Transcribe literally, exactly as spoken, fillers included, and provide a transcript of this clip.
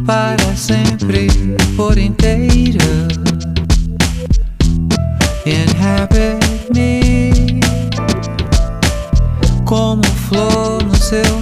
para sempre, por inteiro. Inhabit me como flor no seu